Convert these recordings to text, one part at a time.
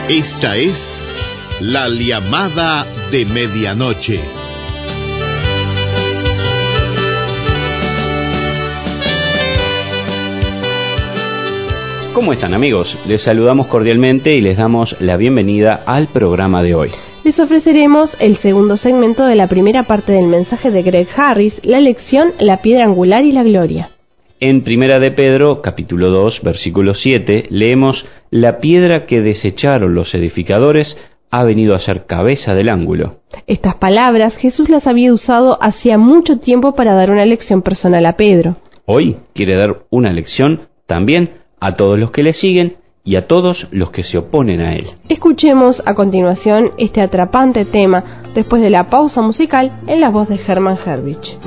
Esta es la llamada de medianoche. ¿Cómo están, amigos? Les saludamos cordialmente y les damos la bienvenida al programa de hoy. Les ofreceremos el segundo segmento de la primera parte del mensaje de Greg Harris, la lección La piedra angular y la gloria. En Primera de Pedro, capítulo 2, versículo 7, leemos: la piedra que desecharon los edificadores ha venido a ser cabeza del ángulo. Estas palabras Jesús las había usado hacía mucho tiempo para dar una lección personal a Pedro. Hoy quiere dar una lección también a todos los que le siguen y a todos los que se oponen a él. Escuchemos a continuación este atrapante tema después de la pausa musical en la voz de Hermann Herrich.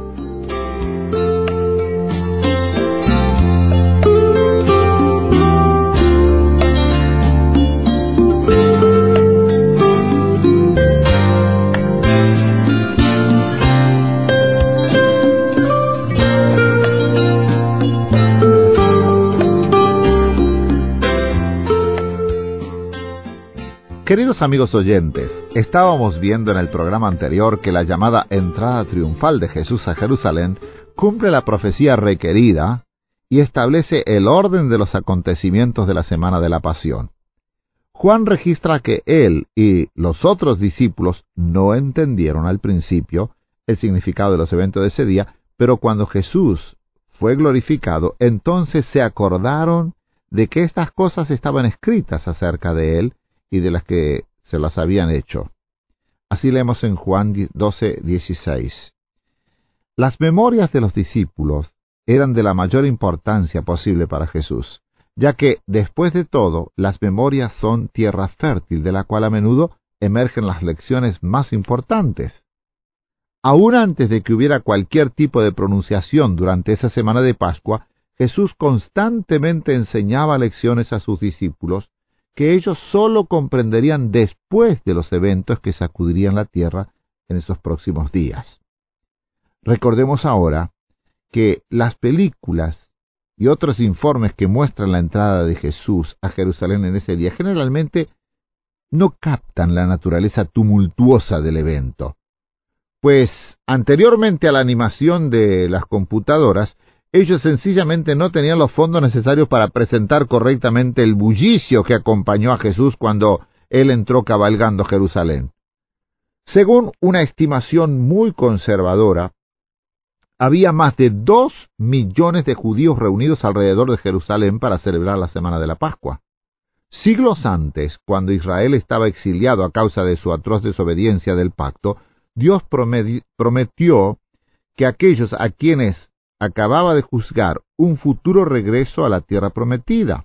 Queridos amigos oyentes, estábamos viendo en el programa anterior que la llamada entrada triunfal de Jesús a Jerusalén cumple la profecía requerida y establece el orden de los acontecimientos de la Semana de la Pasión. Juan registra que él y los otros discípulos no entendieron al principio el significado de los eventos de ese día, pero cuando Jesús fue glorificado, entonces se acordaron de que estas cosas estaban escritas acerca de él y de las que se las habían hecho. Así leemos en Juan 12:16. Las memorias de los discípulos eran de la mayor importancia posible para Jesús, ya que, después de todo, las memorias son tierra fértil, de la cual a menudo emergen las lecciones más importantes. Aún antes de que hubiera cualquier tipo de pronunciación durante esa semana de Pascua, Jesús constantemente enseñaba lecciones a sus discípulos que ellos sólo comprenderían después de los eventos que sacudirían la tierra en esos próximos días. Recordemos ahora que las películas y otros informes que muestran la entrada de Jesús a Jerusalén en ese día generalmente no captan la naturaleza tumultuosa del evento, pues anteriormente a la animación de las computadoras, ellos sencillamente no tenían los fondos necesarios para presentar correctamente el bullicio que acompañó a Jesús cuando él entró cabalgando a Jerusalén. Según una estimación muy conservadora, había más de 2 millones de judíos reunidos alrededor de Jerusalén para celebrar la Semana de la Pascua. Siglos antes, cuando Israel estaba exiliado a causa de su atroz desobediencia del pacto, Dios prometió que aquellos a quienes acababa de juzgar un futuro regreso a la tierra prometida.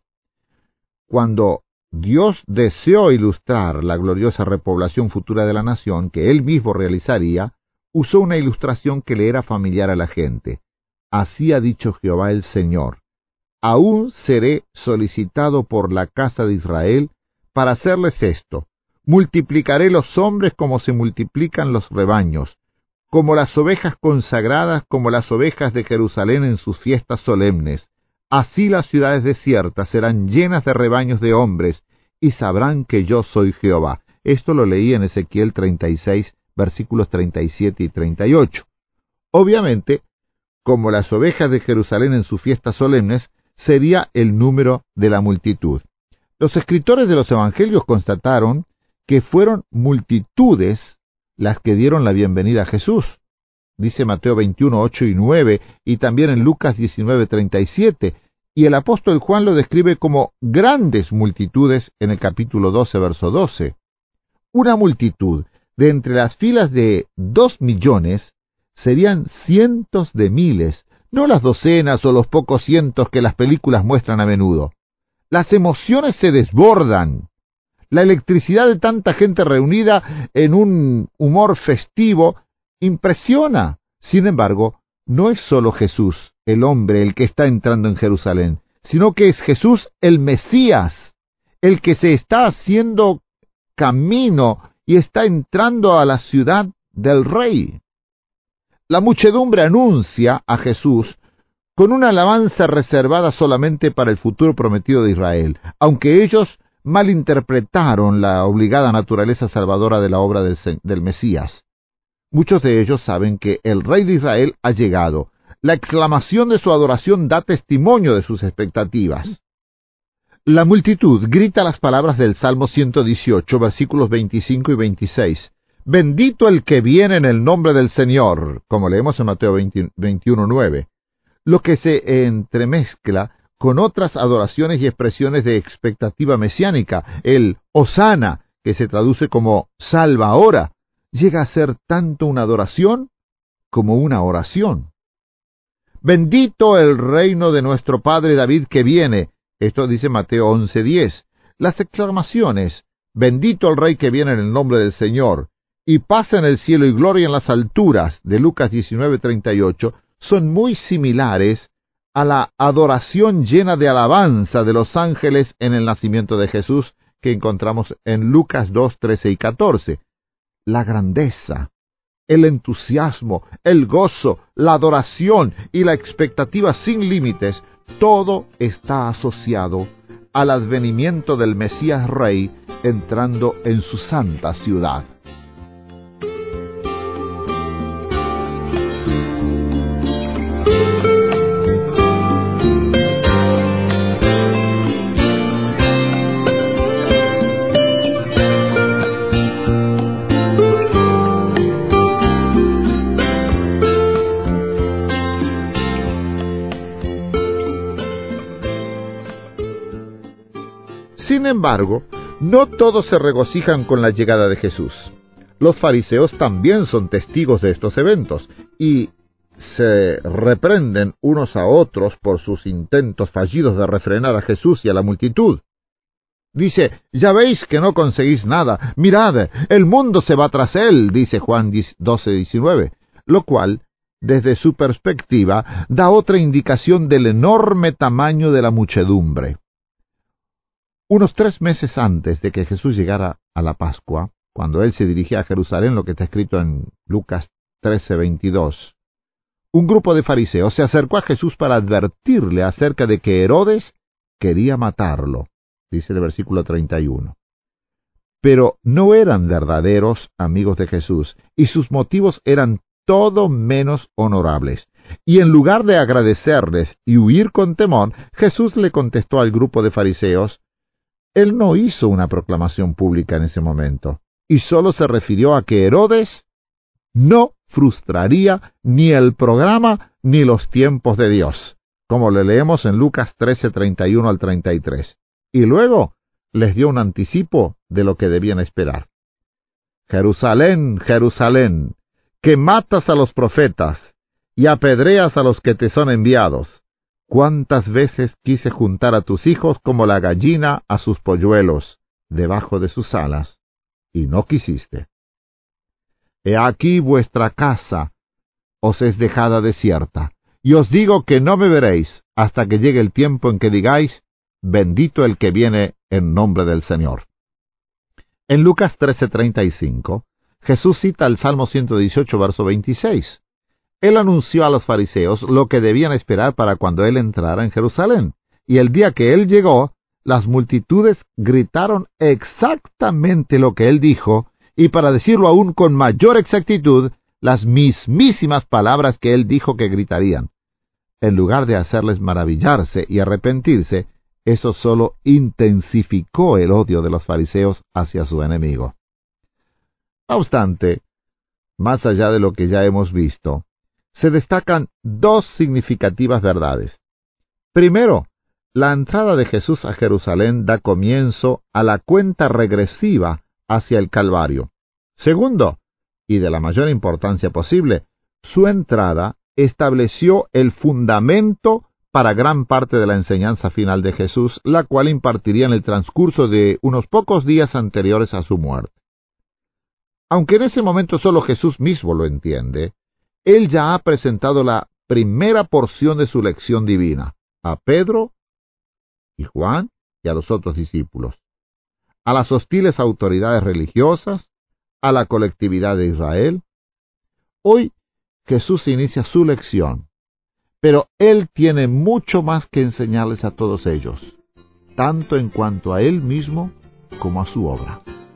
Cuando Dios deseó ilustrar la gloriosa repoblación futura de la nación que él mismo realizaría, usó una ilustración que le era familiar a la gente. Así ha dicho Jehová el Señor: aún seré solicitado por la casa de Israel para hacerles esto: multiplicaré los hombres como se multiplican los rebaños, como las ovejas consagradas, como las ovejas de Jerusalén en sus fiestas solemnes. Así las ciudades desiertas serán llenas de rebaños de hombres, y sabrán que yo soy Jehová. Esto lo leí en Ezequiel 36, versículos 37 y 38. Obviamente, como las ovejas de Jerusalén en sus fiestas solemnes, sería el número de la multitud. Los escritores de los evangelios constataron que fueron multitudes las que dieron la bienvenida a Jesús. Dice Mateo 21, 8 y 9, y también en Lucas 19, 37, y el apóstol Juan lo describe como grandes multitudes en el capítulo 12, verso 12. Una multitud de entre las filas de 2 millones serían cientos de miles, no las docenas o los pocos cientos que las películas muestran a menudo. Las emociones se desbordan. La electricidad de tanta gente reunida en un humor festivo impresiona. Sin embargo, no es solo Jesús, el hombre, el que está entrando en Jerusalén, sino que es Jesús el Mesías, el que se está haciendo camino y está entrando a la ciudad del Rey. La muchedumbre anuncia a Jesús con una alabanza reservada solamente para el futuro prometido de Israel, aunque ellos malinterpretaron la obligada naturaleza salvadora de la obra del Mesías. Muchos de ellos saben que el Rey de Israel ha llegado. La exclamación de su adoración da testimonio de sus expectativas. La multitud grita las palabras del Salmo 118, versículos 25 y 26. Bendito el que viene en el nombre del Señor, como leemos en Mateo 21:9. Lo que se entremezcla con otras adoraciones y expresiones de expectativa mesiánica, el Hosana, que se traduce como salva ahora, llega a ser tanto una adoración como una oración. Bendito el reino de nuestro Padre David que viene. Esto dice Mateo 11:10. Las exclamaciones, bendito el Rey que viene en el nombre del Señor, y paz en el cielo y gloria en las alturas, de Lucas 19:38, son muy similares a la adoración llena de alabanza de los ángeles en el nacimiento de Jesús, que encontramos en Lucas 2:13 y 14. La grandeza, el entusiasmo, el gozo, la adoración y la expectativa sin límites, todo está asociado al advenimiento del Mesías Rey entrando en su santa ciudad. Sin embargo, no todos se regocijan con la llegada de Jesús. Los fariseos también son testigos de estos eventos y se reprenden unos a otros por sus intentos fallidos de refrenar a Jesús y a la multitud. Dice, ya veis que no conseguís nada, mirad, el mundo se va tras él, dice Juan 12:19, lo cual, desde su perspectiva, da otra indicación del enorme tamaño de la muchedumbre. Unos 3 meses antes de que Jesús llegara a la Pascua, cuando él se dirigía a Jerusalén, lo que está escrito en Lucas 13:22, un grupo de fariseos se acercó a Jesús para advertirle acerca de que Herodes quería matarlo, dice el versículo 31. Pero no eran verdaderos amigos de Jesús, y sus motivos eran todo menos honorables. Y en lugar de agradecerles y huir con temor, Jesús le contestó al grupo de fariseos. Él no hizo una proclamación pública en ese momento, y solo se refirió a que Herodes no frustraría ni el programa ni los tiempos de Dios, como le leemos en Lucas 13:31 al 33. Y luego les dio un anticipo de lo que debían esperar. Jerusalén, Jerusalén, que matas a los profetas y apedreas a los que te son enviados. ¿Cuántas veces quise juntar a tus hijos como la gallina a sus polluelos debajo de sus alas, y no quisiste? He aquí vuestra casa os es dejada desierta, y os digo que no me veréis hasta que llegue el tiempo en que digáis, bendito el que viene en nombre del Señor. En Lucas 13:35, Jesús cita el Salmo 118, verso 26. Él anunció a los fariseos lo que debían esperar para cuando él entrara en Jerusalén. Y el día que él llegó, las multitudes gritaron exactamente lo que él dijo, y para decirlo aún con mayor exactitud, las mismísimas palabras que él dijo que gritarían. En lugar de hacerles maravillarse y arrepentirse, eso solo intensificó el odio de los fariseos hacia su enemigo. No obstante, más allá de lo que ya hemos visto, se destacan 2 significativas verdades. Primero, la entrada de Jesús a Jerusalén da comienzo a la cuenta regresiva hacia el Calvario. Segundo, y de la mayor importancia posible, su entrada estableció el fundamento para gran parte de la enseñanza final de Jesús, la cual impartiría en el transcurso de unos pocos días anteriores a su muerte. Aunque en ese momento solo Jesús mismo lo entiende, él ya ha presentado la primera porción de su lección divina a Pedro y Juan y a los otros discípulos, a las hostiles autoridades religiosas, a la colectividad de Israel. Hoy Jesús inicia su lección, pero él tiene mucho más que enseñarles a todos ellos. tanto en cuanto a Él mismo como a su obra.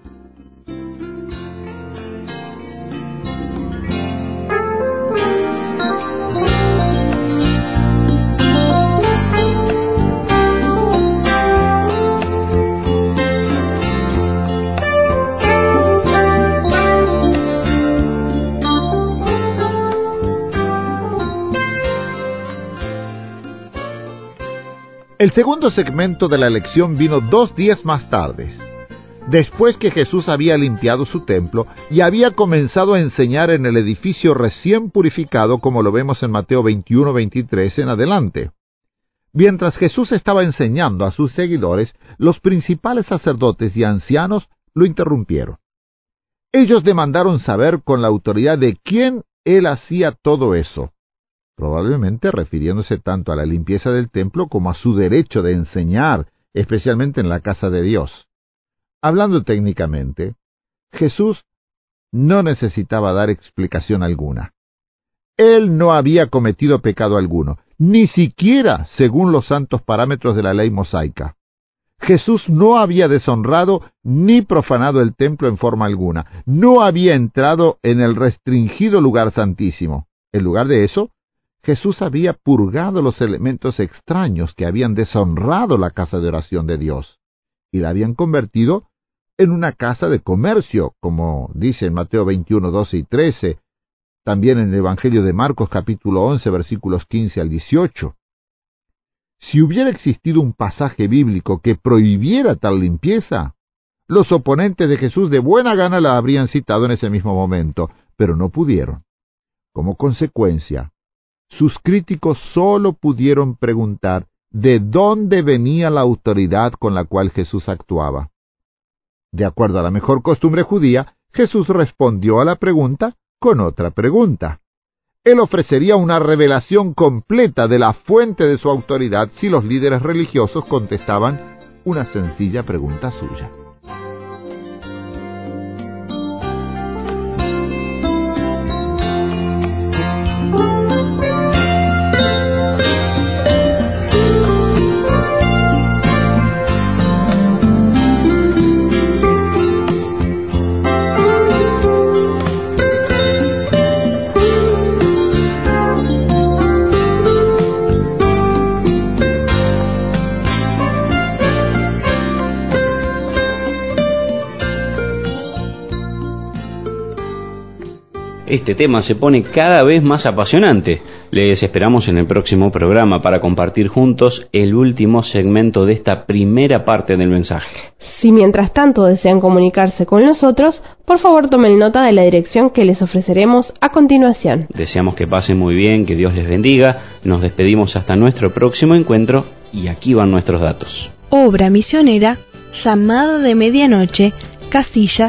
El segundo segmento de la lección vino 2 días más tarde, después que Jesús había limpiado su templo y había comenzado a enseñar en el edificio recién purificado, como lo vemos en Mateo 21-23 en adelante. Mientras Jesús estaba enseñando a sus seguidores, los principales sacerdotes y ancianos lo interrumpieron. Ellos demandaron saber con la autoridad de quién él hacía todo eso, probablemente refiriéndose tanto a la limpieza del templo como a su derecho de enseñar, especialmente en la casa de Dios. Hablando técnicamente, Jesús no necesitaba dar explicación alguna. Él no había cometido pecado alguno, ni siquiera según los santos parámetros de la ley mosaica. Jesús no había deshonrado ni profanado el templo en forma alguna, no había entrado en el restringido lugar santísimo. En lugar de eso, Jesús había purgado los elementos extraños que habían deshonrado la casa de oración de Dios, y la habían convertido en una casa de comercio, como dice en Mateo 21, 12 y 13, también en el Evangelio de Marcos capítulo 11, versículos 15 al 18. Si hubiera existido un pasaje bíblico que prohibiera tal limpieza, los oponentes de Jesús de buena gana la habrían citado en ese mismo momento, pero no pudieron. Como consecuencia, sus críticos solo pudieron preguntar de dónde venía la autoridad con la cual Jesús actuaba. De acuerdo a la mejor costumbre judía, Jesús respondió a la pregunta con otra pregunta. Él ofrecería una revelación completa de la fuente de su autoridad si los líderes religiosos contestaban una sencilla pregunta suya. Este tema se pone cada vez más apasionante. Les esperamos en el próximo programa para compartir juntos el último segmento de esta primera parte del mensaje. Si mientras tanto desean comunicarse con nosotros, por favor tomen nota de la dirección que les ofreceremos a continuación. Deseamos que pasen muy bien, que Dios les bendiga. Nos despedimos hasta nuestro próximo encuentro y aquí van nuestros datos. Obra misionera, Llamada de Medianoche, casilla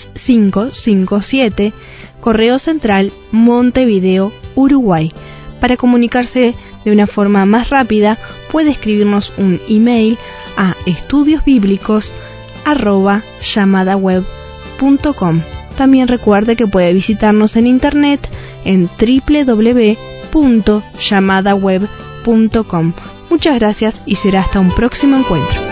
6557, Correo Central, Montevideo, Uruguay. Para comunicarse de una forma más rápida, puede escribirnos un email a estudiosbiblicos@llamadaweb.com. También recuerde que puede visitarnos en internet en www.llamadaweb.com. Muchas gracias y será hasta un próximo encuentro.